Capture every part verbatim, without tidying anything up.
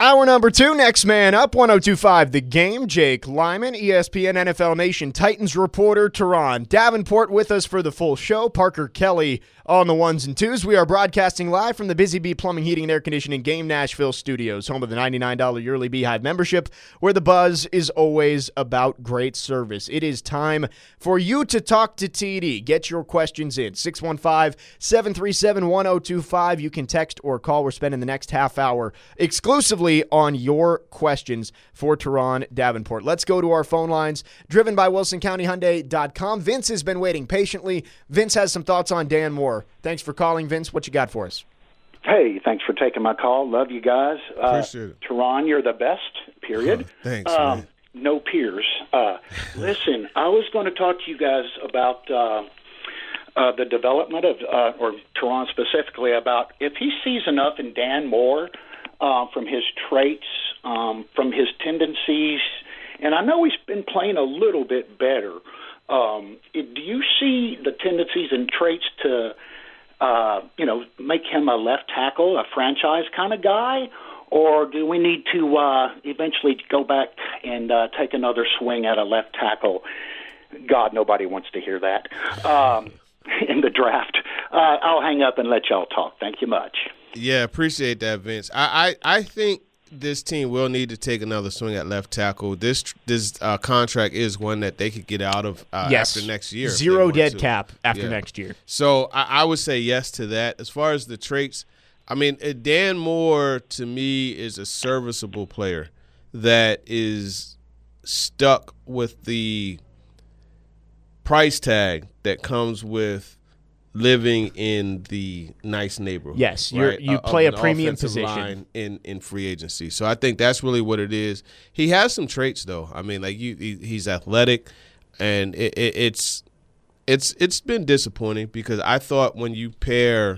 Hour number two, next man up, one oh two point five The Game. Jake Lyman, E S P N N F L Nation Titans reporter, Teron Davenport with us for the full show. Parker Kelly on the ones and twos. We are broadcasting live from the Busy Bee Plumbing, Heating, and Air Conditioning Game Nashville studios, home of the ninety-nine dollars yearly Beehive membership, where the buzz is always about great service. It is time for you to talk to T D. Get your questions in. six one five, seven three seven, one oh two five. You can text or call. We're spending the next half hour exclusively on your questions for Teron Davenport. Let's go to our phone lines, driven by Wilson County Hyundai dot com. Vince has been waiting patiently. Vince has some thoughts on Dan Moore. Thanks for calling, Vince. What you got for us? Hey, thanks for taking my call. Love you guys. Uh, Appreciate it. Teron, you're the best, period. Oh, thanks, um, man. No peers. Uh, listen, I was going to talk to you guys about uh, uh, the development of, uh, or Teron specifically, about if he sees enough in Dan Moore uh, from his traits, um, from his tendencies, and I know he's been playing a little bit better. Um, do you see the tendencies and traits to, uh, you know, make him a left tackle, a franchise kind of guy, or do we need to uh, eventually go back and uh, take another swing at a left tackle? God, nobody wants to hear that um, in the draft. Uh, I'll hang up and let y'all talk. Thank you much. Yeah, appreciate that, Vince. I, I, I think this team will need to take another swing at left tackle. This this uh, contract is one that they could get out of uh, yes. after next year. Zero dead to. cap after yeah. next year. So I, I would say yes to that. As far as the traits, I mean, Dan Moore to me is a serviceable player that is stuck with the price tag that comes with living in the nice neighborhood. Yes, you're, right? you uh, play a an premium offensive position line in, in free agency. So I think that's really what it is. He has some traits, though. I mean, like you, he, he's athletic, and it, it, it's it's it's been disappointing because I thought when you pair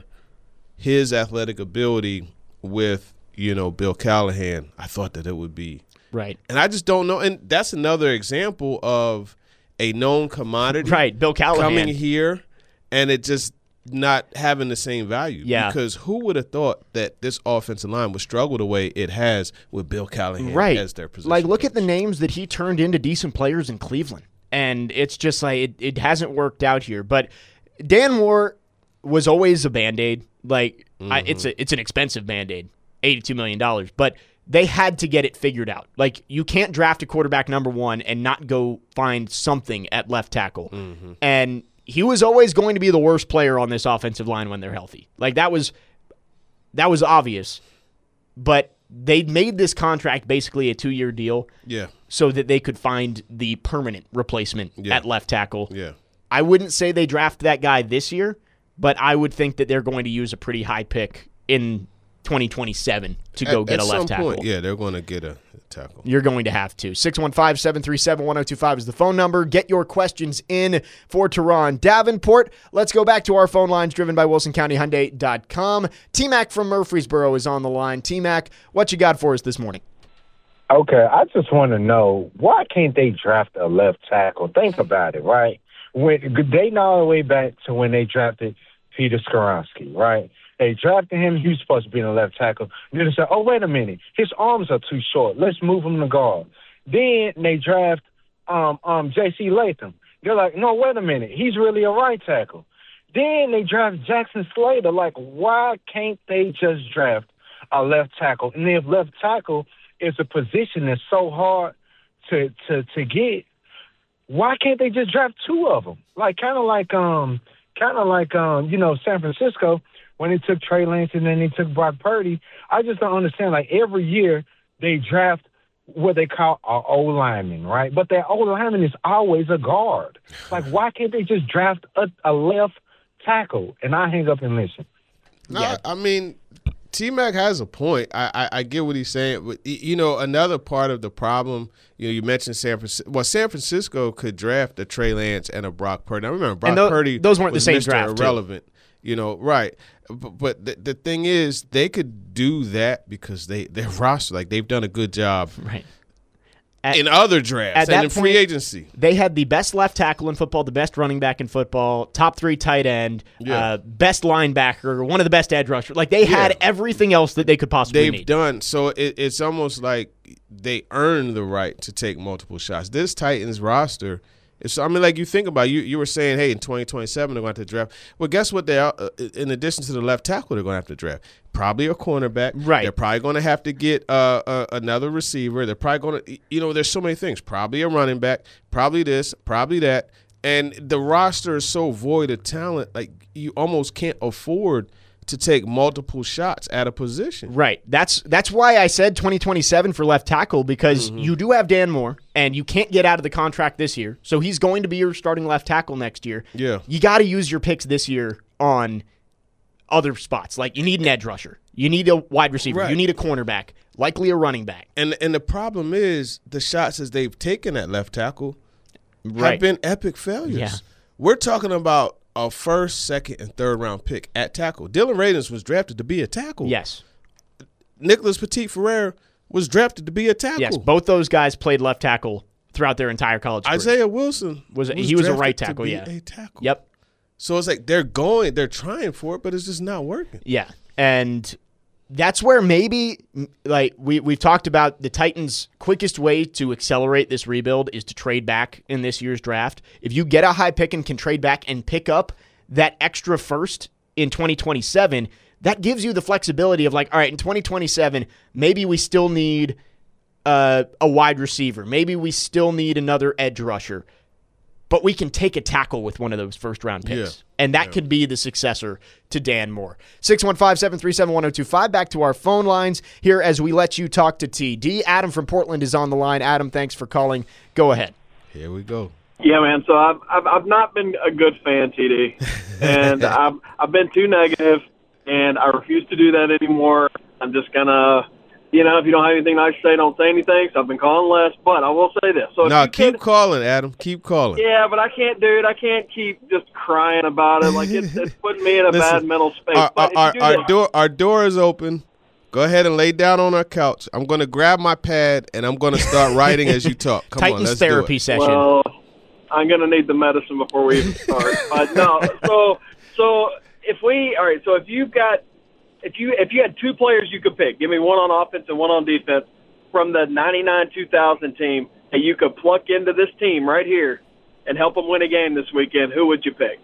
his athletic ability with, you know, Bill Callahan, I thought that it would be right. And I just don't know. And that's another example of a known commodity, right? Bill Callahan coming here. And it just not having the same value. Yeah. Because who would have thought that this offensive line would struggle the way it has with Bill Callahan right. as their position? Like, look coach. at the names that he turned into decent players in Cleveland. And it's just like it, it hasn't worked out here. But Dan Moore was always a Band-Aid. Like, mm-hmm. I, it's a it's an expensive Band-Aid, eighty-two million dollars. But they had to get it figured out. Like, you can't draft a quarterback number one and not go find something at left tackle. Mm-hmm. And he was always going to be the worst player on this offensive line when they're healthy. Like, that was that was obvious. But they made this contract basically a two-year deal yeah. so that they could find the permanent replacement yeah. at left tackle. Yeah. I wouldn't say they draft that guy this year, but I would think that they're going to use a pretty high pick in twenty twenty-seven to go at, get at a left some tackle. Point, yeah, they're going to get a tackle. You're going to have to. six one five, seven three seven, one oh two five is the phone number. Get your questions in for Teron Davenport. Let's go back to our phone lines driven by Wilson County Hyundai dot com. T-Mac from Murfreesboro is on the line. T-Mac, what you got for us this morning? Okay, I just want to know, why can't they draft a left tackle? Think about it, right? When dating all the way back to when they drafted Peter Skoronski, right? They drafted him. He was supposed to be in the left tackle. Then they said, oh, wait a minute. His arms are too short. Let's move him to guard. Then they draft um, um, J C Latham. They're like, no, wait a minute. He's really a right tackle. Then they draft Jackson Slater. Like, why can't they just draft a left tackle? And if left tackle is a position that's so hard to to, to get, why can't they just draft two of them? Like, kind of like, um, kind of like, um, you know, San Francisco, when they took Trey Lance and then they took Brock Purdy. I just don't understand. Like, every year they draft what they call an O-lineman, right? But that O-lineman is always a guard. Like, why can't they just draft a, a left tackle? And I hang up and listen. No, Yeah. I mean, T-Mac has a point. I, I, I get what he's saying. But, you know, another part of the problem, you know, you mentioned San Francisco. Well, San Francisco could draft a Trey Lance and a Brock Purdy. I remember Brock th- Purdy those weren't was the same Mister draft, too. Irrelevant. You know, right. But, but the, the thing is, they could do that because they, their roster, like, they've done a good job. Right. At, in other drafts and in free point, agency. They had the best left tackle in football, the best running back in football, top three tight end, yeah. uh, best linebacker, one of the best edge rushers. Like, they yeah. had everything else that they could possibly They've need. They've done. So it, it's almost like they earned the right to take multiple shots. This Titans roster, it's, I mean, like you think about it, you, you were saying, hey, in twenty twenty-seven they're going to have to draft. Well, guess what? They are, uh, in addition to the left tackle, they're going to have to draft. Probably a cornerback. Right. They're probably going to have to get uh, uh, another receiver. They're probably going to, you know, there's so many things. Probably a running back. Probably this. Probably that. And the roster is so void of talent, like you almost can't afford to take multiple shots at a position. Right. That's that's why I said twenty twenty-seven for left tackle, because mm-hmm. you do have Dan Moore, and you can't get out of the contract this year. So he's going to be your starting left tackle next year. Yeah. You got to use your picks this year on other spots. Like, you need an edge rusher. You need a wide receiver. Right. You need a cornerback, likely a running back. And and the problem is the shots as they've taken at left tackle right. have been epic failures. Yeah. We're talking about a first, second, and third round pick at tackle. Dylan Radins was drafted to be a tackle. Yes. Nicholas Petit-Frere was drafted to be a tackle. Yes, both those guys played left tackle throughout their entire college career. Isaiah Wilson was, was he was a right tackle, yeah. A tackle. Yep. So it's like they're going, they're trying for it, but it's just not working. Yeah, and that's where maybe, like, we, we've talked about the Titans' quickest way to accelerate this rebuild is to trade back in this year's draft. If you get a high pick and can trade back and pick up that extra first in twenty twenty-seven, that gives you the flexibility of, like, all right, in twenty twenty-seven, maybe we still need uh, a wide receiver. Maybe we still need another edge rusher. But we can take a tackle with one of those first-round picks. Yeah. And that yeah. could be the successor to Dan Moore. six one five, seven three seven, one oh two five. Back to our phone lines here as we let you talk to T D. Adam from Portland is on the line. Adam, thanks for calling. Go ahead. Here we go. Yeah, man. So I've I've, I've not been a good fan, T D. And I've, I've been too negative, and I refuse to do that anymore. I'm just going to... You know, if you don't have anything nice to say, don't say anything. So I've been calling less, but I will say this. So no, keep could, calling, Adam. Keep calling. Yeah, but I can't do it. I can't keep just crying about it. Like, it's, it's putting me in a Listen, bad mental space. Our, but our, do our, this, door, our door is open. Go ahead and lay down on our couch. I'm going to grab my pad, and I'm going to start writing as you talk. Come Titans on, let's therapy do it. session. Well, I'm going to need the medicine before we even start. But no, so so if we – all right, so if you've got – If you if you had two players you could pick, give me one on offense and one on defense from the ninety-nine two thousand team, and you could pluck into this team right here and help them win a game this weekend, who would you pick?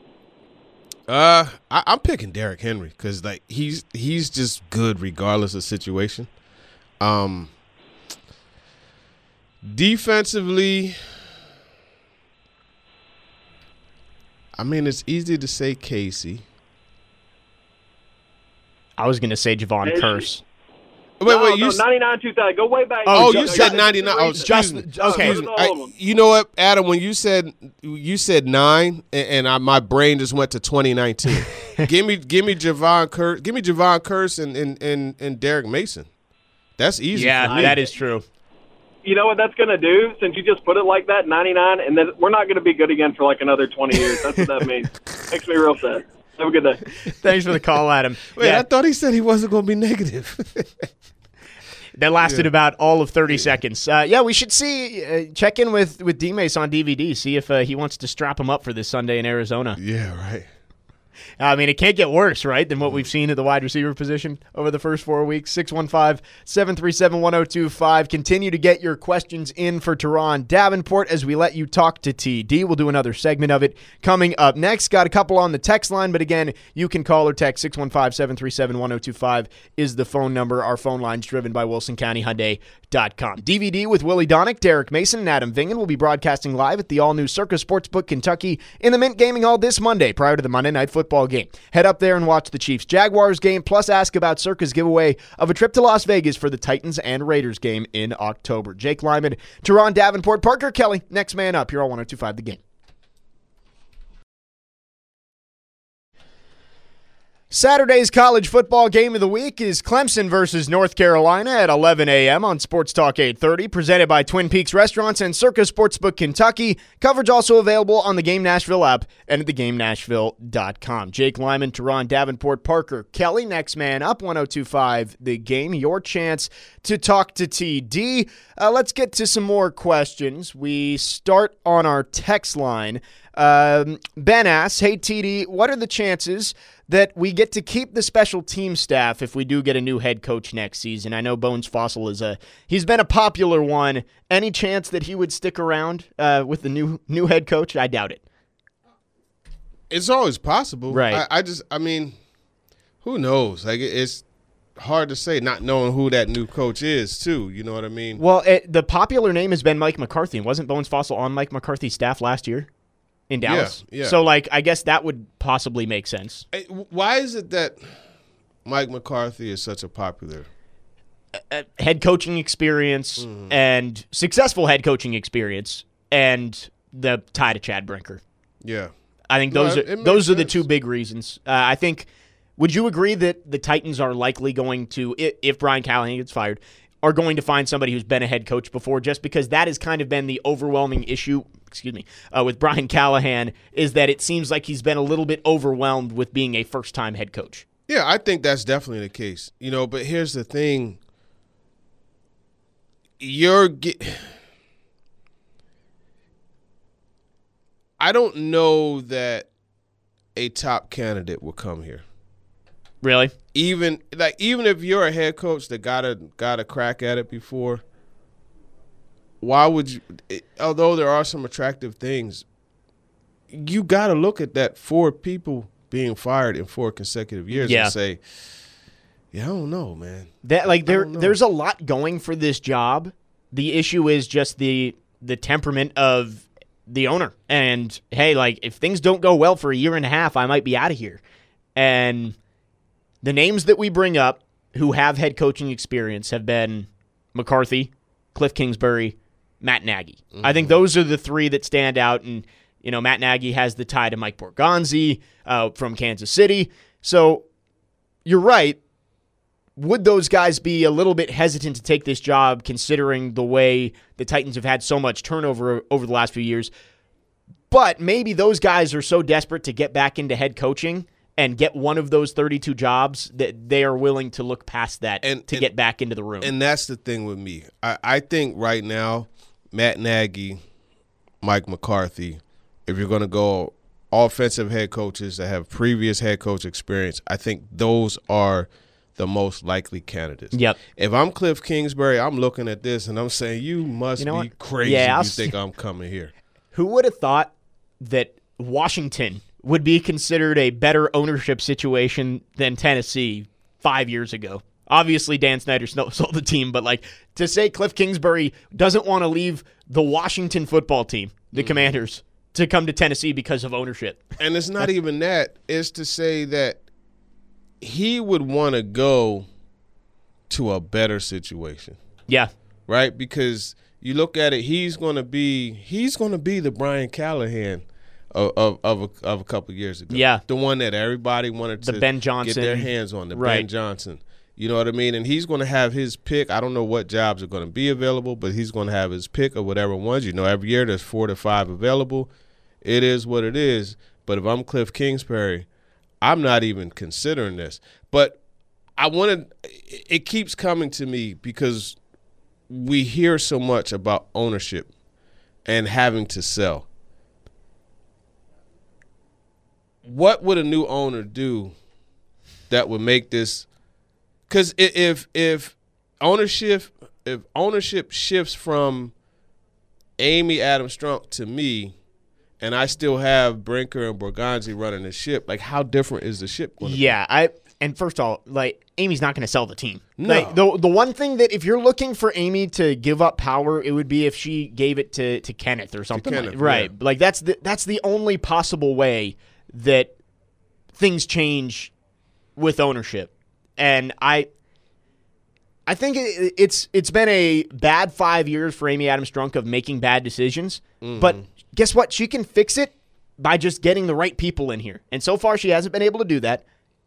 Uh, I, I'm picking Derrick Henry because like he's he's just good regardless of situation. Um, defensively, I mean it's easy to say Casey. I was going to say Javon Curse. Wait, no, wait, you no, ninety-nine two thousand. Go way back. Oh, Oh, you just, said ninety-nine. Oh, just excuse me. okay. Excuse me. I, you know what, Adam? When you said you said nine, and, and I, my brain just went to twenty nineteen. give me, give me Javon Curse. Give me Javon Curse and and and, and Derek Mason. That's easy. Yeah, for me. that is true. You know what that's going to do? Since you just put it like that, ninety-nine, and then we're not going to be good again for like another twenty years. That's what that means. Makes me real sad. Have a good day. Thanks for the call, Adam. Wait, yeah, I thought he said he wasn't going to be negative. that lasted yeah. about all of thirty yeah. seconds. Uh, yeah, we should see. Uh, check in with with D-Mace on D V D. See if uh, he wants to strap him up for this Sunday in Arizona. Yeah, right. I mean, it can't get worse, right, than what we've seen at the wide receiver position over the first four weeks. six one five, seven three seven, one oh two five. Continue to get your questions in for Teron Davenport as we let you talk to T D. We'll do another segment of it coming up next. Got a couple on the text line, but again, you can call or text. six one five, seven three seven, one oh two five is the phone number. Our phone line's driven by Wilson County Hyundai dot com. D V D with Willie Donick, Derek Mason, and Adam Vingen will be broadcasting live at the all-new Circus Sportsbook Kentucky in the Mint Gaming Hall this Monday prior to the Monday Night Football game. Head up there and watch the Chiefs-Jaguars game, plus ask about Circus' giveaway of a trip to Las Vegas for the Titans and Raiders game in October. Jake Lyman, Teron Davenport, Parker Kelly, next man up here on one oh two five The Game. Saturday's college football game of the week is Clemson versus North Carolina at eleven a.m. on Sports Talk eight thirty, presented by Twin Peaks Restaurants and Circa Sportsbook Kentucky. Coverage also available on the Game Nashville app and at the game nashville dot com. Jake Lyman, Teron Davenport, Parker Kelly, next man up, one oh two point five The Game. Your chance to talk to T D. Uh, let's get to some more questions. We start on our text line. Um, Ben asks, hey T D, what are the chances that we get to keep the special team staff if we do get a new head coach next season? I know Bones Fossil is a he's been a popular one. Any chance that he would stick around uh, with the new new head coach? I doubt it. It's always possible, right? I, I just, I mean, who knows? Like it's hard to say, not knowing who that new coach is, too. You know what I mean? Well, it, the popular name has been Mike McCarthy, and wasn't Bones Fossil on Mike McCarthy's staff last year? In Dallas? Yeah, yeah. So, like, I guess that would possibly make sense. Why is it that Mike McCarthy is such a popular uh, head coaching experience mm-hmm. and successful head coaching experience and the tie to Chad Brinker? Yeah. I think those no, are those sense. are the two big reasons. Uh, I think, would you agree that the Titans are likely going to, if Brian Callahan gets fired, are going to find somebody who's been a head coach before, just because that has kind of been the overwhelming issue excuse me, uh, with Brian Callahan, is that it seems like he's been a little bit overwhelmed with being a first-time head coach. Yeah, I think that's definitely the case. You know, but here's the thing. You're get- I don't know that a top candidate will come here. Really? Even like even if you're a head coach that got a got a crack at it before, why would you, although there are some attractive things, you got to look at that four people being fired in four consecutive years yeah. and say, yeah, I don't know, man. That like there there's a lot going for this job. The issue is just the the temperament of the owner. And hey, like if things don't go well for a year and a half, I might be out of here. And the names that we bring up who have head coaching experience have been McCarthy, Cliff Kingsbury, Matt Nagy. Mm-hmm. I think those are the three that stand out. And, you know, Matt Nagy has the tie to Mike Borgonzi uh, from Kansas City. So you're right. Would those guys be a little bit hesitant to take this job considering the way the Titans have had so much turnover over the last few years? But maybe those guys are so desperate to get back into head coaching and get one of those thirty-two jobs that they are willing to look past that and, to and, get back into the room. And that's the thing with me. I, I think right now, Matt Nagy, Mike McCarthy, if you're going to go offensive head coaches that have previous head coach experience, I think those are the most likely candidates. Yep. If I'm Cliff Kingsbury, I'm looking at this and I'm saying, you must you know be what? crazy yeah, if you think I'm coming here. Who would have thought that Washington would be considered a better ownership situation than Tennessee five years ago? Obviously, Dan Snyder sold the team, but like to say Cliff Kingsbury doesn't want to leave the Washington football team, the mm. Commanders, to come to Tennessee because of ownership. And it's not even that. It's to say that he would want to go to a better situation. Yeah. Right? Because you look at it, he's going to be he's going to be the Brian Callahan of of of a, of a couple of years ago. Yeah. The one that everybody wanted the to Ben Johnson. get their hands on, the right. Ben Johnson. You know what I mean? And he's going to have his pick. I don't know what jobs are going to be available, but he's going to have his pick of whatever ones. You know, every year there's four to five available. It is what it is. But if I'm Cliff Kingsbury, I'm not even considering this. But I wanted – it keeps coming to me because we hear so much about ownership and having to sell. What would a new owner do that would make this – because if if ownership if ownership shifts from Amy Adams Strunk to me, and I still have Brinker and Borgonzi running the ship, like how different is the ship going to yeah, be? I and first of all, like Amy's not going to sell the team. No. Like, the the one thing that if you're looking for Amy to give up power, it would be if she gave it to, to Kenneth or something. Kenneth, like, right. Yeah. Like that's the that's the only possible way that things change with ownership. And I I think it, it's it's been a bad five years for Amy Adams Strunk of making bad decisions. Mm-hmm. But guess what? She can fix it by just getting the right people in here. And so far, she hasn't been able to do that.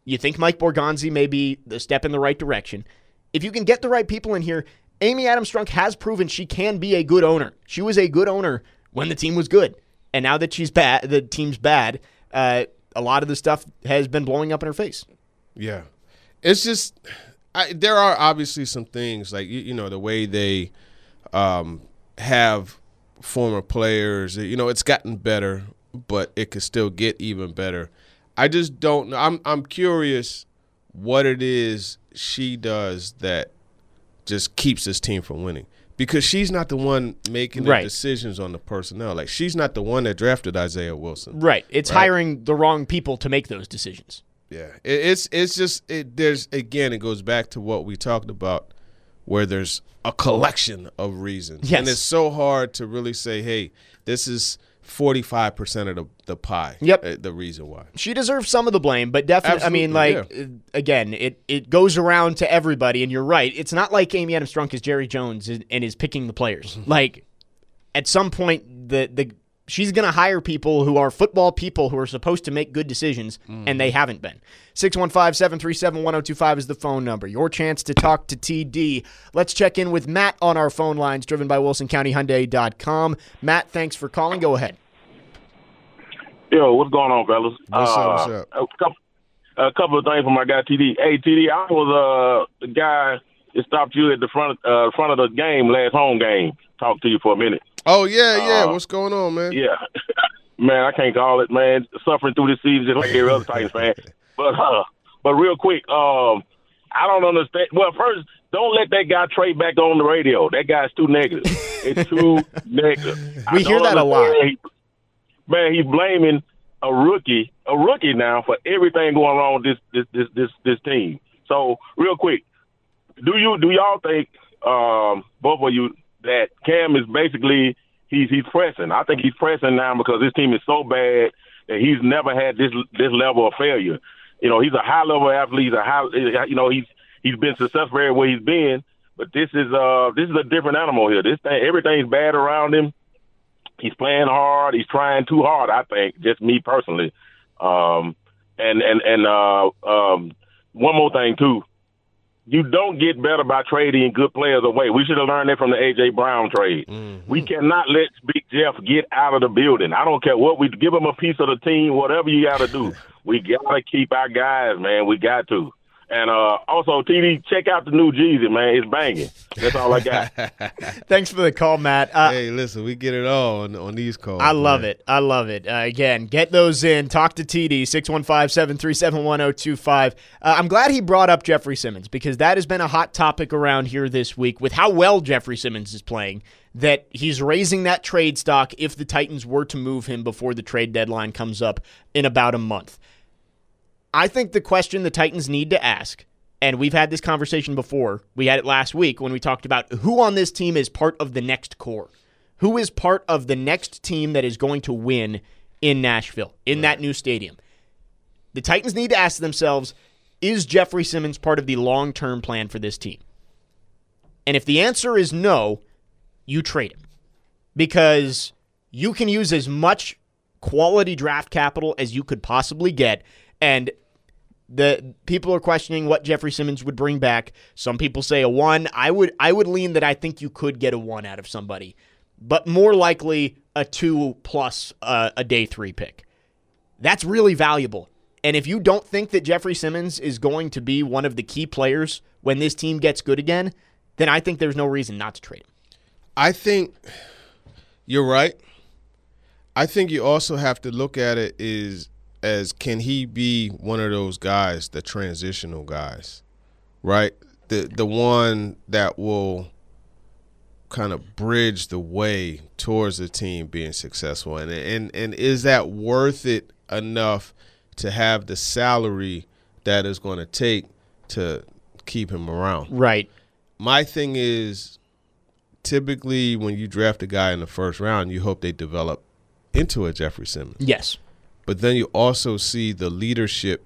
You think Mike Borgonzi may be the step in the right direction. If you can get the right people in here, Amy Adams Strunk has proven she can be a good owner. She was a good owner when the team was good. And now that she's bad, the team's bad, uh, a lot of the stuff has been blowing up in her face. Yeah. It's just I, there are obviously some things like, you, you know, the way they um, have former players, you know, it's gotten better, but it could still get even better. I just don't know. I'm I'm curious what it is she does that just keeps this team from winning, because she's not the one making the right. decisions on the personnel. Like, she's not the one that drafted Isaiah Wilson. Right. It's right? hiring the wrong people to make those decisions. Yeah. It, it's it's just it, there's again it goes back to what we talked about, where there's a collection of reasons. Yes. And it's so hard to really say, hey, this is forty-five percent of the, the pie. Yep. Uh, the reason why. She deserves some of the blame, but definitely, Absolutely, I mean, like, yeah. again, it, it goes around to everybody, and you're right. It's not like Amy Adams Strunk is Jerry Jones and, and is picking the players. Like, at some point, the the she's going to hire people who are football people who are supposed to make good decisions, mm. and they haven't been. six one five, seven three seven, one oh two five is the phone number. Your chance to talk to T D. Let's check in with Matt on our phone lines, driven by Wilson County Hyundai dot com. Matt, thanks for calling. Go ahead. Yo, what's going on, fellas? What's uh, up, what's up? A couple, a couple of things from my guy, T D. Hey, T D, I was uh, the guy that stopped you at the front, uh, front of the game, last home game. Talk to you for a minute. Oh, yeah, yeah. Uh, What's going on, man? Yeah. Man, I can't call it, man. Suffering through this season just like every other Titans fan. But, uh, but real quick, um, I don't understand. Well, first, don't let that guy trade back on the radio. That guy's too negative. It's too negative. We hear that a lot. He, man, he's blaming a rookie, a rookie now, for everything going wrong with this this this this, this team. So, real quick, do you do y'all think, um, both of you, that Cam is basically he's he's pressing? I think he's pressing now because this team is so bad that he's never had this this level of failure. You know, he's a high level athlete. He's a high, you know, he's he's been successful everywhere he's been. But this is uh this is a different animal here. This thing, everything's bad around him. He's playing hard. He's trying too hard, I think, just me personally. Um, and and and uh, um, one more thing too. You don't get better by trading good players away. We should have learned that from the A J Brown trade. Mm-hmm. We cannot let Big Jeff get out of the building. I don't care what we give him a piece of the team, whatever you got to do. We got to keep our guys, man. We got to. And uh, also, T D, check out the new Jeezy, man. It's banging. That's all I got. Thanks for the call, Matt. Uh, hey, listen, we get it all on, on these calls. I love man. it. I love it. Uh, again, get those in. Talk to T D, six one five, seven three seven, one oh two five. Uh, I'm glad he brought up Jeffrey Simmons, because that has been a hot topic around here this week with how well Jeffrey Simmons is playing, that he's raising that trade stock if the Titans were to move him before the trade deadline comes up in about a month. I think the question the Titans need to ask, and we've had this conversation before, we had it last week when we talked about who on this team is part of the next core. Who is part of the next team that is going to win in Nashville, in that new stadium? The Titans need to ask themselves, is Jeffrey Simmons part of the long-term plan for this team? And if the answer is no, you trade him. Because you can use as much quality draft capital as you could possibly get, and the people are questioning what Jeffrey Simmons would bring back. Some people say a one. I would I would lean that I think you could get a one out of somebody, but more likely a two plus uh, a day three pick. That's really valuable. And if you don't think that Jeffrey Simmons is going to be one of the key players when this team gets good again, then I think there's no reason not to trade him. I think you're right. I think you also have to look at it is as can he be one of those guys, the transitional guys, right? The the one that will kind of bridge the way towards the team being successful. And and and is that worth it enough to have the salary that is going to take to keep him around? Right. My thing is, typically when you draft a guy in the first round, you hope they develop into a Jeffrey Simmons. Yes. But then you also see the leadership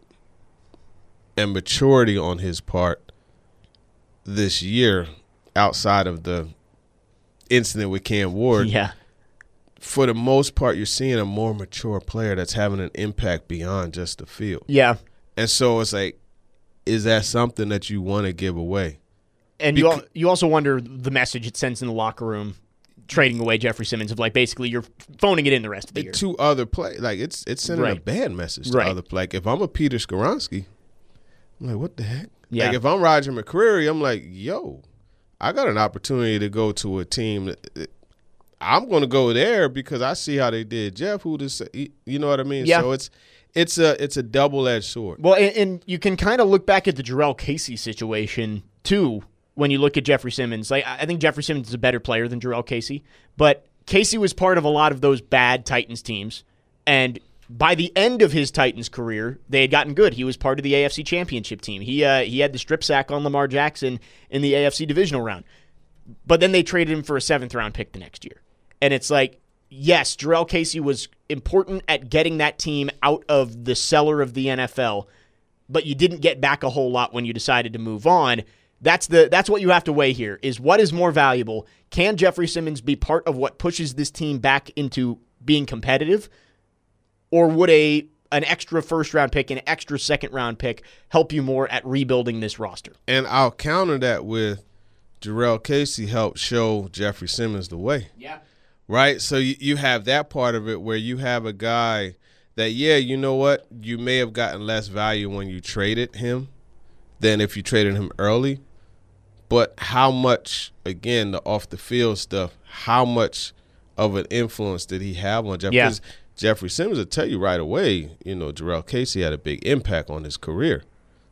and maturity on his part this year outside of the incident with Cam Ward. Yeah. For the most part, you're seeing a more mature player that's having an impact beyond just the field. Yeah. And so it's like, is that something that you want to give away? And you al- you also wonder the message it sends in the locker room, trading away Jeffrey Simmons, of like basically you're phoning it in the rest of the year. To other play, like it's it's sending Right. a bad message to Right. other play. Like if I'm a Peter Skoronski, I'm like, what the heck? Yeah. Like if I'm Roger McCreary, I'm like, yo, I got an opportunity to go to a team that I'm going to go there because I see how they did Jeff. Who to say, you know what I mean? Yeah. So it's it's a it's a double edged sword. Well, and, and you can kind of look back at the Jarrell Casey situation too when you look at Jeffrey Simmons. Like I think Jeffrey Simmons is a better player than Jarrell Casey, but Casey was part of a lot of those bad Titans teams, and by the end of his Titans career, they had gotten good. He was part of the A F C Championship team. He uh, he had the strip sack on Lamar Jackson in the A F C divisional round, but then they traded him for a seventh round pick the next year. And it's like, yes, Jarrell Casey was important at getting that team out of the cellar of the N F L, but you didn't get back a whole lot when you decided to move on. That's the that's what you have to weigh here, is what is more valuable. Can Jeffrey Simmons be part of what pushes this team back into being competitive? Or would a an extra first-round pick, an extra second-round pick help you more at rebuilding this roster? And I'll counter that with Jarrell Casey helped show Jeffrey Simmons the way. Yeah. Right? So you, you have that part of it where you have a guy that, yeah, you know what? You may have gotten less value when you traded him than if you traded him early. But how much, again, the off-the-field stuff, how much of an influence did he have on Jeffrey? Yeah. Jeffrey Simmons will tell you right away, you know, Jarrell Casey had a big impact on his career.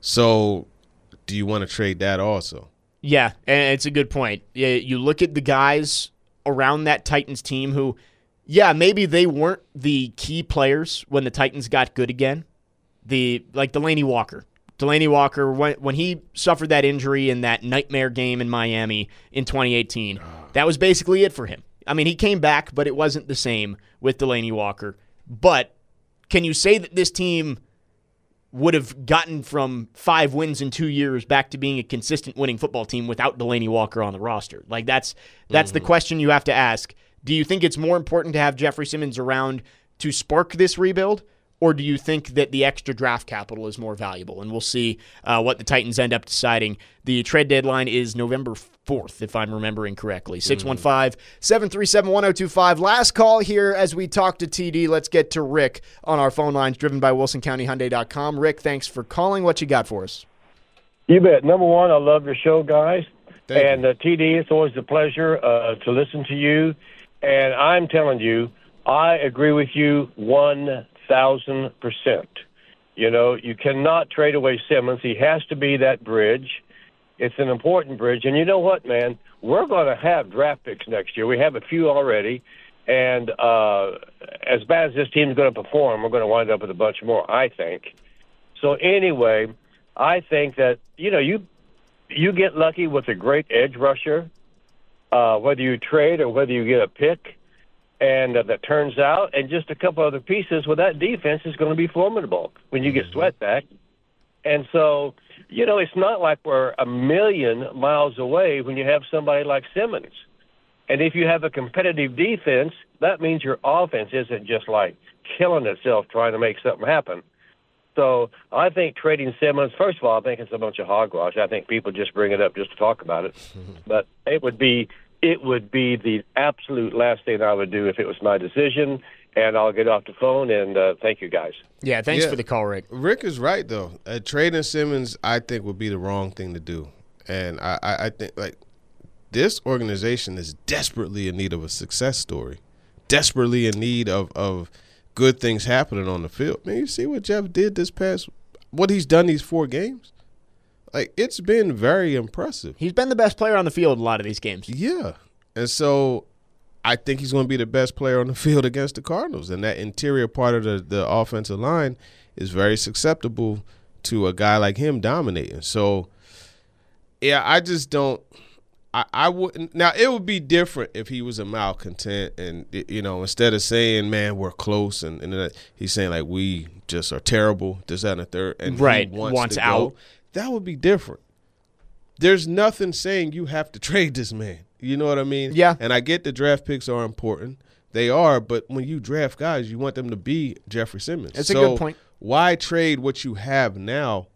So do you want to trade that also? Yeah, and it's a good point. Yeah, you look at the guys around that Titans team who, yeah, maybe they weren't the key players when the Titans got good again. The like Delanie Walker. Delanie Walker, when, when he suffered that injury in that nightmare game in Miami in twenty eighteen, that was basically it for him. I mean, he came back, but it wasn't the same with Delanie Walker. But can you say that this team would have gotten from five wins in two years back to being a consistent winning football team without Delanie Walker on the roster? Like that's that's mm-hmm. the question you have to ask. Do you think it's more important to have Jeffrey Simmons around to spark this rebuild, or do you think that the extra draft capital is more valuable? And we'll see uh, what the Titans end up deciding. The trade deadline is November fourth, if I'm remembering correctly. six one five, seven three seven, one oh two five. Last call here as we talk to T D. Let's get to Rick on our phone lines, driven by Wilson County Hyundai dot com. Rick, thanks for calling. What you got for us? You bet. Number one, I love your show, guys. Thank and you. uh, T D, it's always a pleasure uh, to listen to you. And I'm telling you, I agree with you one thousand percent. You know, you cannot trade away Simmons. He has to be that bridge. It's an important bridge. And you know what, man? We're going to have draft picks next year. We have a few already. And uh, as bad as this team's going to perform, we're going to wind up with a bunch more, I think. So anyway, I think that, you know, you you get lucky with a great edge rusher, uh, whether you trade or whether you get a pick, and uh, that turns out, and just a couple other pieces, well, that defense is going to be formidable when you get Sweat back. And so, you know, it's not like we're a million miles away when you have somebody like Simmons. And if you have a competitive defense, that means your offense isn't just like killing itself trying to make something happen. So I think trading Simmons, first of all, I think it's a bunch of hogwash. I think people just bring it up just to talk about it. But it would be it would be the absolute last thing I would do if it was my decision. And I'll get off the phone, and uh, thank you, guys. Yeah, thanks Yeah. for the call, Rick. Rick is right, though. Uh, trading Simmons, I think, would be the wrong thing to do. And I, I, I think, like, this organization is desperately in need of a success story, desperately in need of, of good things happening on the field. Man, you see what Jeff did this past – what he's done these four games? Like, it's been very impressive. He's been the best player on the field in a lot of these games. Yeah. And so I think he's going to be the best player on the field against the Cardinals. And that interior part of the, the offensive line is very susceptible to a guy like him dominating. So, yeah, I just don't I, – I wouldn't – now, it would be different if he was a malcontent and, you know, instead of saying, man, we're close, and, and he's saying, like, we just are terrible, this, that, and the third, and right. he wants, wants to out. go. That would be different. There's nothing saying you have to trade this man. You know what I mean? Yeah. And I get the draft picks are important. They are, but when you draft guys, you want them to be Jeffrey Simmons. That's a So good point. why trade what you have now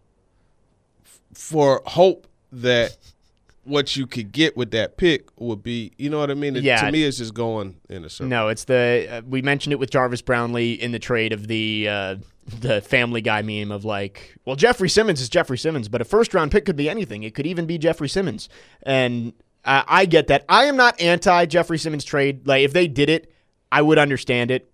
f- for hope that what you could get with that pick would be, you know what I mean? It, Yeah. To me, it's just going in a circle. No, it's the uh, we mentioned it with Jarvis Brownlee in the trade of the uh, the Family Guy meme of like, well, Jeffrey Simmons is Jeffrey Simmons, but a first round pick could be anything. It could even be Jeffrey Simmons, and I, I get that. I am not anti Jeffrey Simmons trade. Like if they did it, I would understand it.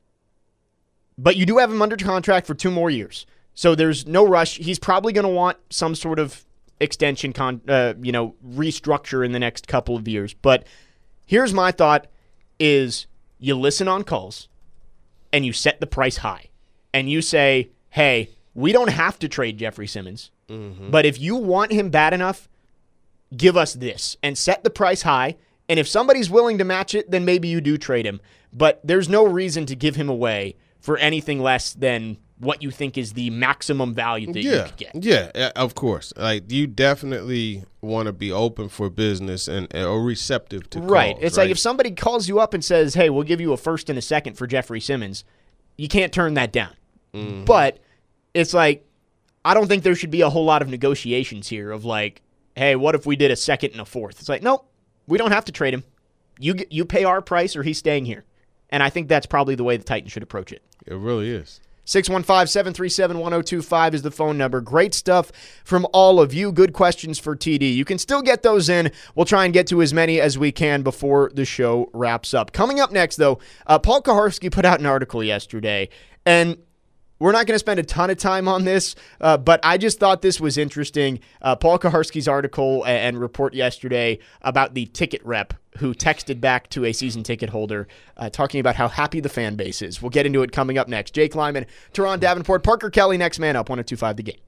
But you do have him under contract for two more years, so there's no rush. He's probably going to want some sort of extension, con, uh, you know, restructure in the next couple of years. But here's my thought: is you listen on calls, and you set the price high, and you say, "Hey, we don't have to trade Jeffrey Simmons, Mm-hmm. but if you want him bad enough, give us this," and set the price high. And if somebody's willing to match it, then maybe you do trade him. But there's no reason to give him away for anything less than what you think is the maximum value that yeah, you could get. Yeah, yeah, of course. Like you definitely want to be open for business and or receptive to Right. calls, It's right? like if somebody calls you up and says, "Hey, we'll give you a first and a second for Jeffrey Simmons," you can't turn that down. Mm-hmm. But it's like, I don't think there should be a whole lot of negotiations here of like, "Hey, what if we did a second and a fourth?" It's like, nope, we don't have to trade him. You get- you pay our price or he's staying here. And I think that's probably the way the Titans should approach it. It really is. six one five, seven three seven, one oh two five is the phone number. Great stuff from all of you. Good questions for T D. You can still get those in. We'll try and get to as many as we can before the show wraps up. Coming up next, though, uh, Paul Kaharski put out an article yesterday, and we're not going to spend a ton of time on this, uh, but I just thought this was interesting. Uh, Paul Kaharski's article and, and report yesterday about the ticket rep who texted back to a season ticket holder uh, talking about how happy the fan base is. We'll get into it coming up next. Jake Lyman, Teron Davenport, Parker Kelly, next man up, one oh two five The Game.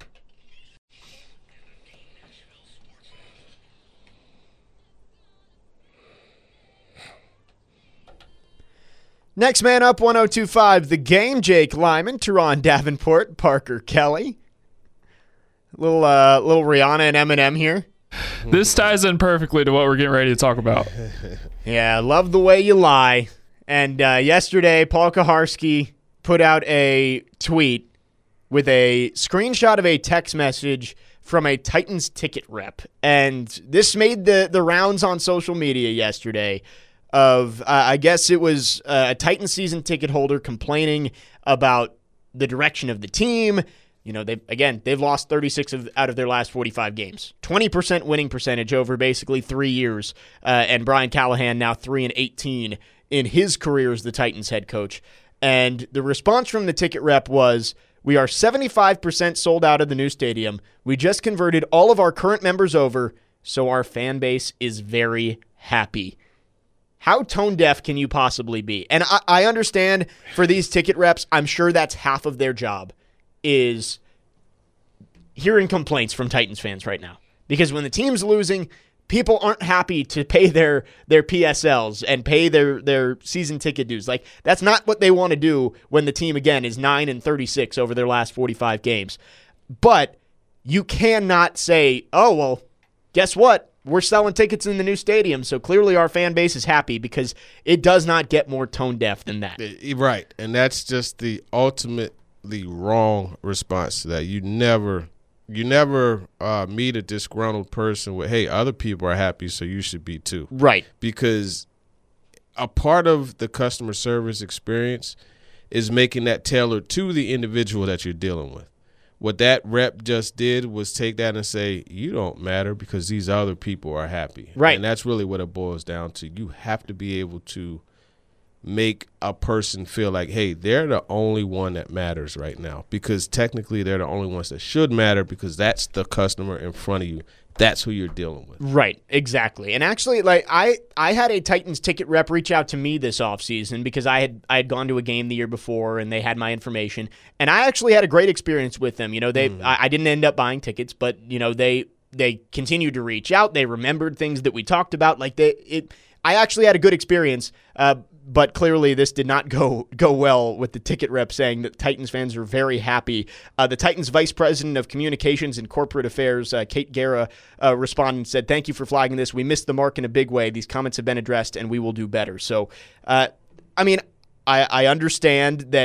Next man up, one oh two five The Game. Jake Lyman, Teron Davenport, Parker Kelly. Little uh, little Rihanna and Eminem here. This ties in perfectly to what we're getting ready to talk about. Yeah, love the way you lie. And uh, yesterday, Paul Kaharski put out a tweet with a screenshot of a text message from a Titans ticket rep. And this made the, the rounds on social media yesterday of, uh, I guess it was uh, a Titans season ticket holder complaining about the direction of the team. You know, they again, they've lost thirty-six of, out of their last forty-five games. twenty percent winning percentage over basically three years. Uh, and Brian Callahan now three and eighteen in his career as the Titans head coach. And the response from the ticket rep was, "We are seventy-five percent sold out of the new stadium. We just converted all of our current members over, so our fan base is very happy." How tone deaf can you possibly be? And I, I understand for these ticket reps, I'm sure that's half of their job, is hearing complaints from Titans fans right now. Because when the team's losing, people aren't happy to pay their their P S Ls and pay their, their season ticket dues. Like, that's not what they want to do when the team, again, is nine and thirty-six over their last forty-five games. But you cannot say, oh, well, guess what? We're selling tickets in the new stadium, so clearly our fan base is happy, because it does not get more tone deaf than that. Right. And that's just the ultimately wrong response to that. You never you never uh, meet a disgruntled person with, hey, other people are happy, so you should be too. Right. Because a part of the customer service experience is making that tailored to the individual that you're dealing with. What that rep just did was take that and say, you don't matter because these other people are happy. Right. And that's really what it boils down to. You have to be able to make a person feel like, hey, they're the only one that matters right now, because technically they're the only ones that should matter, because that's the customer in front of you. That's who you're dealing with. Right, exactly. And actually, like I, I had a Titans ticket rep reach out to me this offseason because I had I had gone to a game the year before and they had my information. And I actually had a great experience with them. You know, they mm. I, I didn't end up buying tickets, but you know, they they continued to reach out. They remembered things that we talked about. Like they it I actually had a good experience. Uh But clearly this did not go go well with the ticket rep saying that Titans fans are very happy. Uh, the Titans Vice President of Communications and Corporate Affairs, uh, Kate Guerra, uh, responded and said, "Thank you for flagging this. We missed the mark in a big way. These comments have been addressed, and we will do better." So, uh, I mean, I, I understand that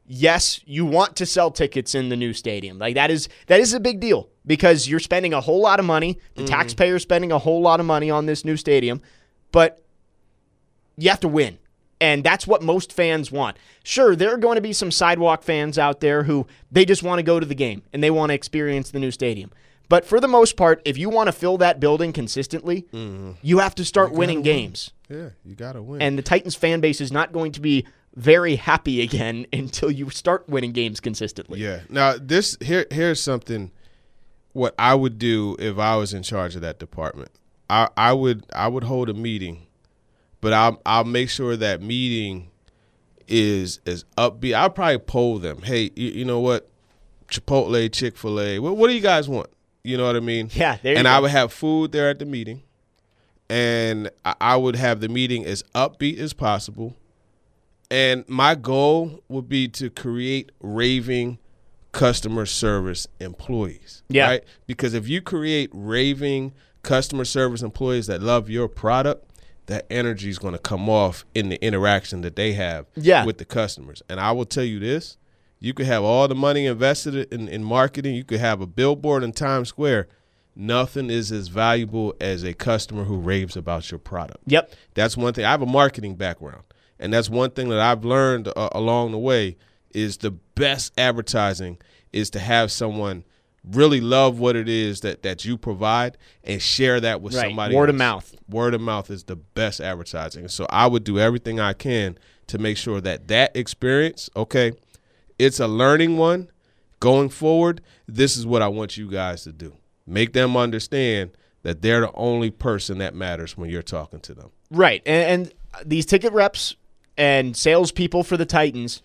yes, you want to sell tickets in the new stadium. Like that is that is a big deal because you're spending a whole lot of money. The mm. taxpayer's spending a whole lot of money on this new stadium, but you have to win. And that's what most fans want. Sure, there are going to be some sidewalk fans out there who they just want to go to the game and they want to experience the new stadium. But for the most part, if you want to fill that building consistently, mm. you have to start winning win. games. Yeah, you got to win. And the Titans fan base is not going to be very happy again until you start winning games consistently. Yeah. Now, this here here's something what I would do if I was in charge of that department. I, I would I would hold a meeting. But I'll I'll make sure that meeting is is upbeat. I'll probably poll them. Hey, you, you know what? Chipotle, Chick-fil-A. What, what do you guys want? You know what I mean? Yeah. There you and go. I would have food there at the meeting, and I, I would have the meeting as upbeat as possible. And my goal would be to create raving customer service employees. Yeah. Right? Because if you create raving customer service employees that love your product, that energy is going to come off in the interaction that they have yeah. with the customers. And I will tell you this, you could have all the money invested in, in marketing. You could have a billboard in Times Square. Nothing is as valuable as a customer who raves about your product. Yep. That's one thing. I have a marketing background, and that's one thing that I've learned uh, along the way is the best advertising is to have someone really love what it is that, that you provide and share that with right. somebody Word else. of mouth. Word of mouth is the best advertising. So I would do everything I can to make sure that that experience, okay, it's a learning one. Going forward, this is what I want you guys to do. Make them understand that they're the only person that matters when you're talking to them. Right. And, and these ticket reps and salespeople for the Titans,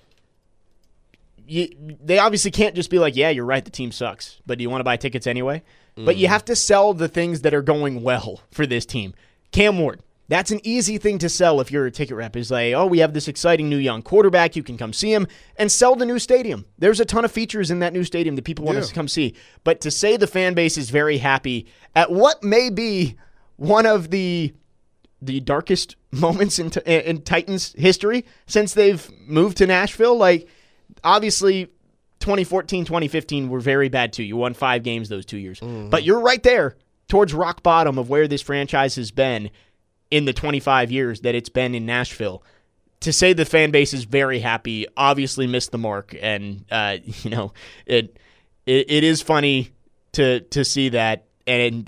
You, they obviously can't just be like, yeah, you're right, the team sucks, but do you want to buy tickets anyway? Mm. But you have to sell the things that are going well for this team. Cam Ward, that's an easy thing to sell if you're a ticket rep. Is like, oh, we have this exciting new young quarterback. You can come see him and sell the new stadium. There's a ton of features in that new stadium that people want yeah. us to come see. But to say the fan base is very happy at what may be one of the the darkest moments in, in Titans history since they've moved to Nashville, like, obviously, twenty fourteen, twenty fifteen were very bad too. You won five games those two years. Mm-hmm. But you're right there towards rock bottom of where this franchise has been in the twenty-five years that it's been in Nashville. To say the fan base is very happy, obviously missed the mark. And, uh, you know, it, it it is funny to to see that. And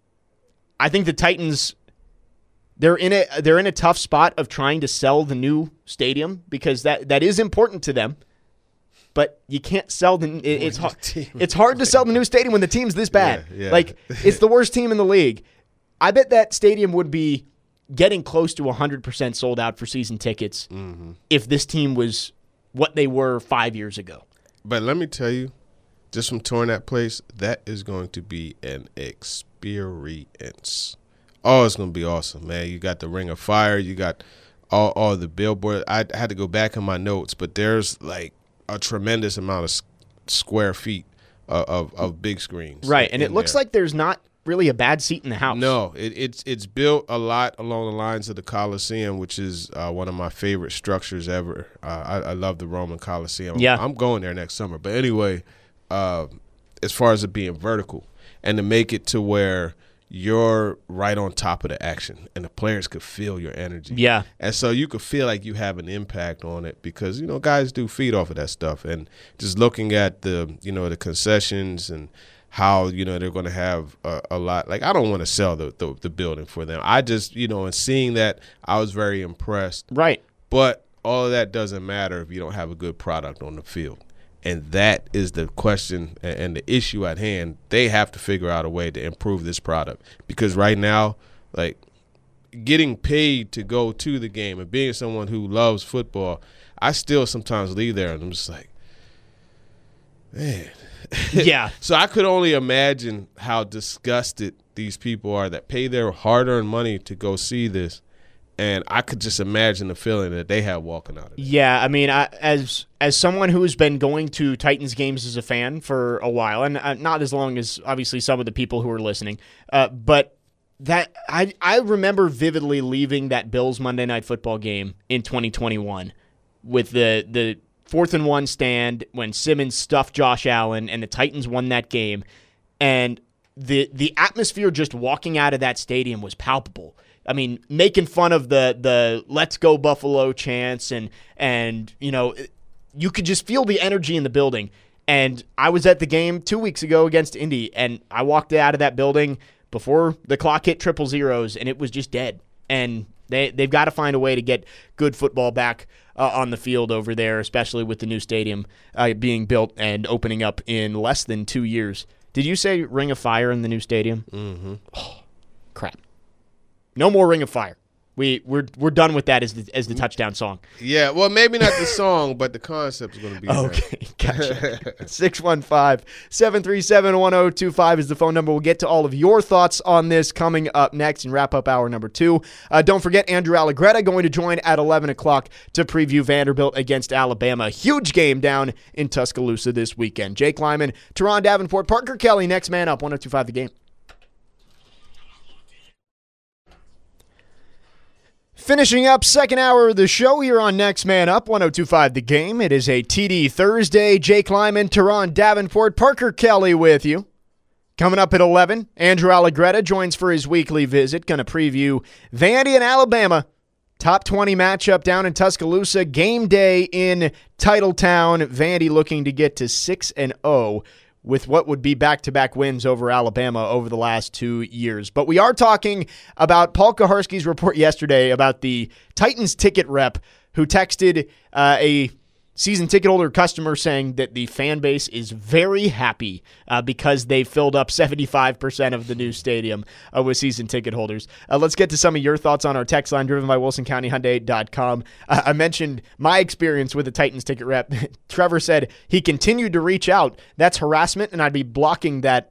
I think the Titans, they're in a they're in a tough spot of trying to sell the new stadium because that, that is important to them. But you can't sell the. It, it's hard. It's hard to sell the new stadium when the team's this bad. Yeah, yeah. Like it's the worst team in the league. I bet that stadium would be getting close to one hundred percent sold out for season tickets mm-hmm. if this team was what they were five years ago. But let me tell you, just from touring that place, that is going to be an experience. Oh, it's going to be awesome, man. You got the Ring of Fire. You got all, all the billboards. I had to go back in my notes, but there's like a tremendous amount of square feet of, of, of big screens. Right, and it looks there. like there's not really a bad seat in the house. No, it, it's it's built a lot along the lines of the Coliseum, which is uh, one of my favorite structures ever. Uh, I, I love the Roman Coliseum. Yeah. I'm going there next summer. But anyway, uh, as far as it being vertical and to make it to where you're right on top of the action and the players could feel your energy. Yeah. And so you could feel like you have an impact on it because, you know, guys do feed off of that stuff. And just looking at the, you know, the concessions and how, you know, they're going to have a, a lot. Like, I don't want to sell the, the the building for them. I just, you know, and seeing that, I was very impressed. Right. But all of that doesn't matter if you don't have a good product on the field. And that is the question and the issue at hand. They have to figure out a way to improve this product because right now, like, getting paid to go to the game and being someone who loves football, I still sometimes leave there and I'm just like, man. Yeah. So I could only imagine how disgusted these people are that pay their hard-earned money to go see this. And I could just imagine the feeling that they have walking out of it. Yeah, I mean, I, as as someone who has been going to Titans games as a fan for a while, and uh, not as long as obviously some of the people who are listening, uh, but that I I remember vividly leaving that Bills Monday Night Football game in twenty twenty-one with the the fourth and one stand when Simmons stuffed Josh Allen and the Titans won that game. And the the atmosphere just walking out of that stadium was palpable. I mean, making fun of the the "Let's Go Buffalo" chants, and and you know, you could just feel the energy in the building. And I was at the game two weeks ago against Indy, and I walked out of that building before the clock hit triple zeros, and it was just dead. And they they've got to find a way to get good football back uh, on the field over there, especially with the new stadium uh, being built and opening up in less than two years. Did you say Ring of Fire in the new stadium? Mm-hmm. Oh, crap. No more Ring of Fire. We we're we're done with that as the as the touchdown song. Yeah, well, maybe not the song, but the concept is going to be okay. Gotcha. six one five, seven three seven, one zero two five is the phone number. We'll get to all of your thoughts on this coming up next and wrap up hour number two. Uh, don't forget Andrew Allegretta going to join at eleven o'clock to preview Vanderbilt against Alabama. Huge game down in Tuscaloosa this weekend. Jake Lyman, Teron Davenport, Parker Kelly, next man up, one oh two five The Game. Finishing up second hour of the show here on Next Man Up, one oh two five The Game. It is a T D Thursday. Jake Lyman, Teron Davenport, Parker Kelly with you. Coming up at eleven, Andrew Allegretta joins for his weekly visit. Going to preview Vandy and Alabama. Top twenty matchup down in Tuscaloosa. Game day in Titletown. Vandy looking to get to six and oh. With what would be back-to-back wins over Alabama over the last two years. But we are talking about Paul Kaharski's report yesterday about the Titans ticket rep who texted uh, a season ticket holder customer saying that the fan base is very happy uh, because they filled up seventy-five percent of the new stadium uh, with season ticket holders. Uh, let's get to some of your thoughts on our text line driven by Wilson County Hyundai dot com. Uh, I mentioned my experience with the Titans ticket rep. Trevor said he continued to reach out. That's harassment, and I'd be blocking that.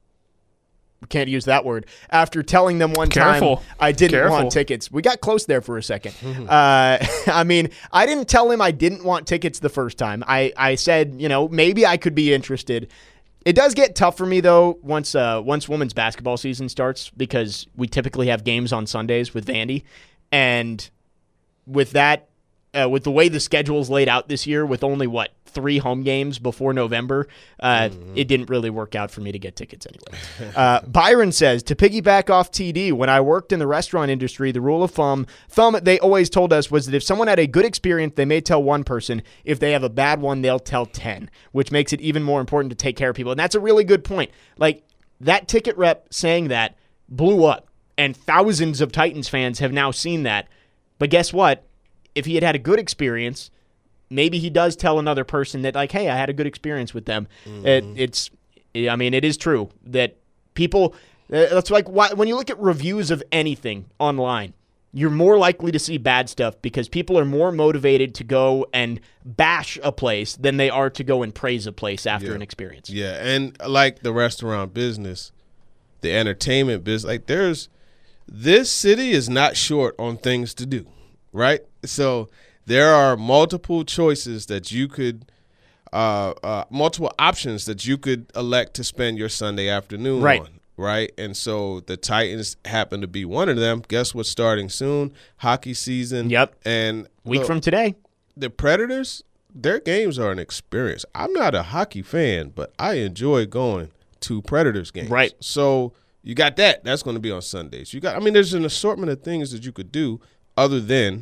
Can't use that word. After telling them one Careful. time I didn't Careful. want tickets. We got close there for a second. uh, I mean, I didn't tell him I didn't want tickets the first time. I, I said, you know, maybe I could be interested. It does get tough for me, though, once uh, once women's basketball season starts, because we typically have games on Sundays with Vandy. And with that, uh, with the way the schedule is laid out this year, with only, what, three home games before November, uh, mm-hmm. it didn't really work out for me to get tickets anyway. Uh, Byron says, to piggyback off T D, when I worked in the restaurant industry, the rule of thumb, thumb they always told us was that if someone had a good experience, they may tell one person. If they have a bad one, they'll tell ten, which makes it even more important to take care of people. And that's a really good point. Like, that ticket rep saying that blew up, and thousands of Titans fans have now seen that. But guess what? If he had had a good experience, maybe he does tell another person that, like, hey, I had a good experience with them. Mm-hmm. It, it's, I mean, it is true that people, uh, that's like why, when you look at reviews of anything online, you're more likely to see bad stuff because people are more motivated to go and bash a place than they are to go and praise a place after yeah. an experience. Yeah, and like the restaurant business, the entertainment business, like there's, this city is not short on things to do, right? So there are multiple choices that you could, uh, uh, multiple options that you could elect to spend your Sunday afternoon right. on, right? And so the Titans happen to be one of them. Guess what's starting soon? Hockey season. Yep. And week look, from today. The Predators, their games are an experience. I'm not a hockey fan, but I enjoy going to Predators games. Right. So you got that. That's going to be on Sundays. You got. I mean, there's an assortment of things that you could do other than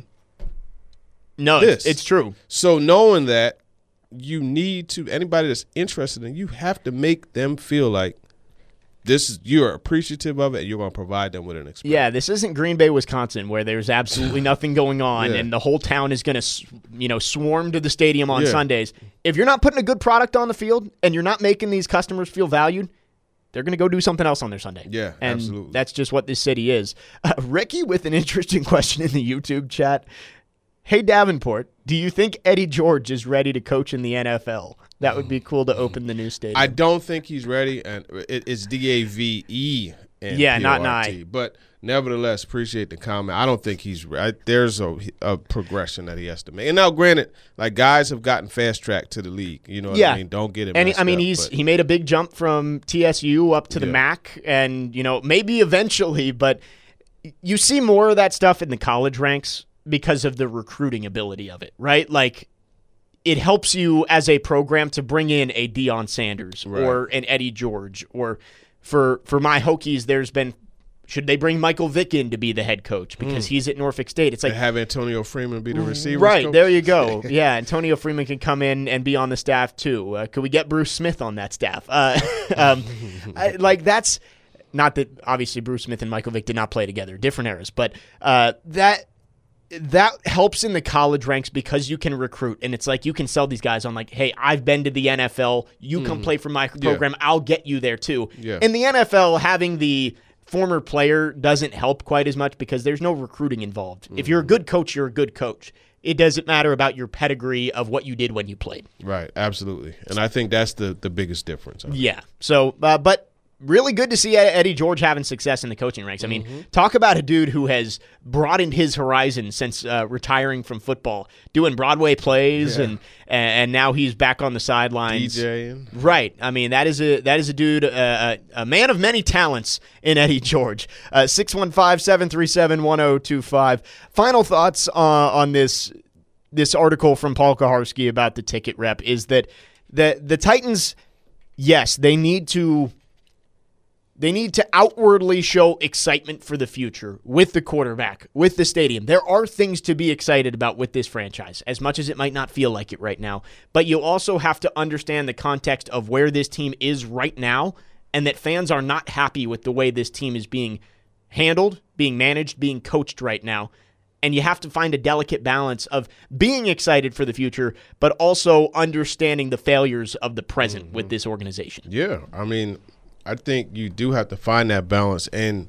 No, this. it's true. So knowing that, you need to, anybody that's interested in, you have to make them feel like this is, you're appreciative of it and you're going to provide them with an experience. Yeah, this isn't Green Bay, Wisconsin, where there's absolutely nothing going on Yeah. and the whole town is going to, you know, swarm to the stadium on Yeah. Sundays. If you're not putting a good product on the field and you're not making these customers feel valued, they're going to go do something else on their Sunday. Yeah, and absolutely. That's just what this city is. Uh, Ricky with an interesting question in the YouTube chat. Hey, Davenport, do you think Eddie George is ready to coach in the N F L? That would be cool to open the new stadium. I don't think he's ready, and it, it's D A V E and Yeah, not P O R T. an I. But nevertheless, appreciate the comment. I don't think he's right. There's a, a progression that he has to make. And now, granted, like guys have gotten fast tracked to the league. You know what Yeah. I mean? Don't get it. And he- messed I mean, up, he's but- he made a big jump from T S U up to the Yeah. M A C, and you know maybe eventually, but you see more of that stuff in the college ranks because of the recruiting ability of it, right? Like it helps you as a program to bring in a Deion Sanders Right. or an Eddie George. Or for for my Hokies, there's been, should they bring Michael Vick in to be the head coach because Mm. he's at Norfolk State? It's They like, have Antonio Freeman be the receiver. right, there you go. Yeah, Antonio Freeman can come in and be on the staff too. Uh, could we get Bruce Smith on that staff? Uh, um, I, like that's not that obviously Bruce Smith and Michael Vick did not play together, different eras, but uh, that that helps in the college ranks because you can recruit, and it's like you can sell these guys on like, hey, I've been to the N F L. You come play for my program. I'll get you there too. Yeah. In the N F L, having the former player doesn't help quite as much because there's no recruiting involved. Mm-hmm. If you're a good coach, you're a good coach. It doesn't matter about your pedigree of what you did when you played. Right, absolutely. And I think that's the, the biggest difference. Yeah. So, uh, but really good to see Eddie George having success in the coaching ranks. I mean, Mm-hmm. talk about a dude who has broadened his horizon since uh, retiring from football, doing Broadway plays, Yeah. and and now he's back on the sidelines. DJing. Right. I mean, that is a that is a dude, uh, a, a man of many talents in Eddie George. Uh, six one five, seven three seven, one zero two five. Final thoughts uh, on this this article from Paul Kaharski about the ticket rep is that the the Titans, yes, they need to they need to outwardly show excitement for the future with the quarterback, with the stadium. There are things to be excited about with this franchise, as much as it might not feel like it right now. But you also have to understand the context of where this team is right now, and that fans are not happy with the way this team is being handled, being managed, being coached right now. And you have to find a delicate balance of being excited for the future, but also understanding the failures of the present with this organization. Yeah, I mean, I think you do have to find that balance, and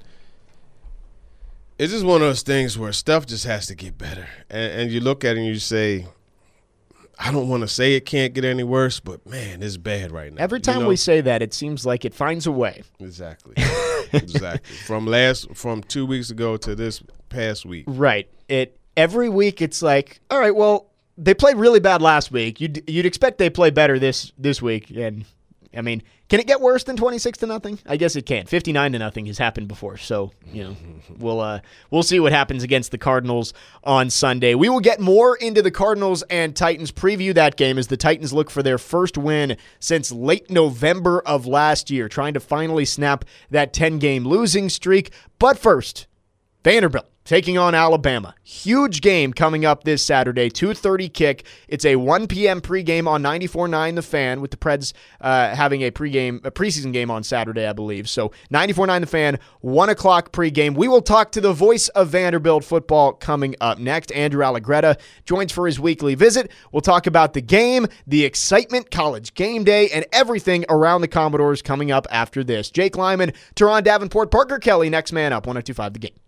it's just one of those things where stuff just has to get better. And, and you look at it and you say, I don't want to say it can't get any worse, but man, it's bad right now. Every time You know? we say that, it seems like it finds a way. Exactly. Exactly. From last, from two weeks ago to this past week. Right. It every week it's like, all right, well, they played really bad last week. You'd you'd expect they play better this this week, and I mean, can it get worse than twenty-six to nothing? I guess it can. fifty-nine to nothing has happened before, so you know we'll uh, we'll see what happens against the Cardinals on Sunday. We will get more into the Cardinals and Titans, preview that game as the Titans look for their first win since late November of last year, trying to finally snap that ten-game losing streak. But first, Vanderbilt taking on Alabama. Huge game coming up this Saturday, two thirty kick. It's a one p.m. pregame on ninety-four point nine The Fan, with the Preds uh, having a pregame, a preseason game on Saturday, I believe. So ninety-four point nine The Fan, one o'clock pregame. We will talk to the voice of Vanderbilt football coming up next. Andrew Allegretta joins for his weekly visit. We'll talk about the game, the excitement, college game day, and everything around the Commodores coming up after this. Jake Lyman, Teron Davenport, Parker Kelly, next man up, one oh two point five The Game.